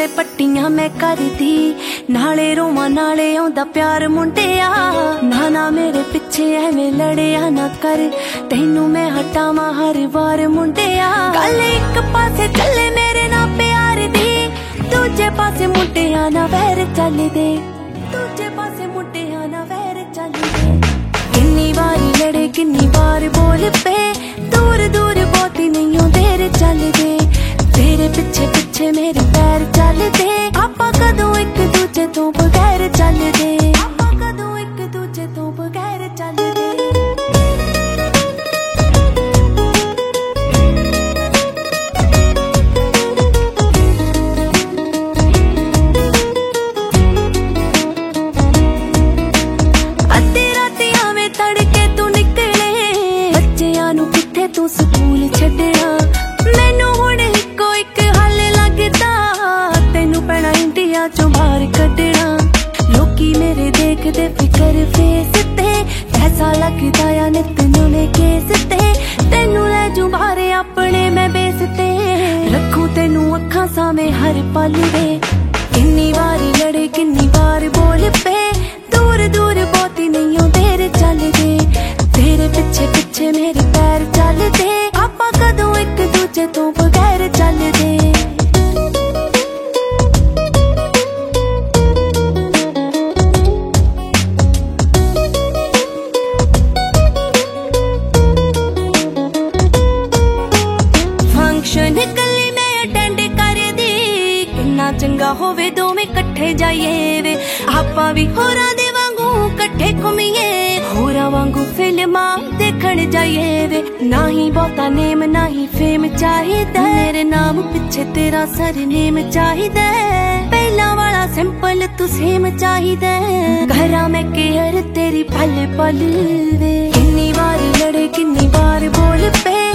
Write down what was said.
वे पट्टियां मैं करदी, नाले रोवां नाले आउंदा प्यार मुंडिया। ना मेरे पिछे एवें लड़िया ना कर, तैनू मैं हटावां हर बार मुंडिया। गल एक पासे चले मेरे ना प्यार दी, दूजे पासे मुंडिया ना वैर चलदे, दूजे पासे मुंडिया ना वैर चलदे। किन्नी बारी लड़े किन्नी बार बोल पे, दूर दूर बहुती नहीं हो देर चलदे। तेरे पिछे पिछे मेरे पैर चलदे, आपां कदों एक दूजे तो बगैर चलदे, आपां कदों एक दूजे तो बगैर चलदे। अद्धी राती आवें तड़के तू निकले, बच्चियां नू किथे तू स्कूल छड्डया। मैनू हुण इक्को इक हल लगदा, तैनू पैणा इंडिया चों बाहर कड्डना। लोकी मेरे देखदे फिकर फेस ते, ऐसा लगदा या नित नवें केस ते। तैनू लै जूं बाहर अपने मैं बेस ते, रखूं तैनू अखां सामे हर पल वे। किन्नी बारी लड़े किन्नी बार बोल पे, दूर दूर बहुती नहीं हो देर चलदे। तेरे पिछे पिछे मेरे पैर चलदे, आपां कदों एक दूजे तो बगैर चलदे। फंक्शन गली में अटेंड करदी, किन्ना चंगा होवे दोवें कट्ठे जाइए वे। आपां भी होरां दे वांगू कट्ठे घुमीए, होरां वांगू फिल्मां देखण जाइए वे। ना ही बहुता नेम ना ही फेम चाहिदा, मेरे नाम पिछे तेरा सरनेम चाहिदा। पहला वाला सिंपल तू सेम चाहिदा, घरा मैं केयर तेरी पल पल वे। किन्नी बारी लड़े किन्नी बार बोल पे,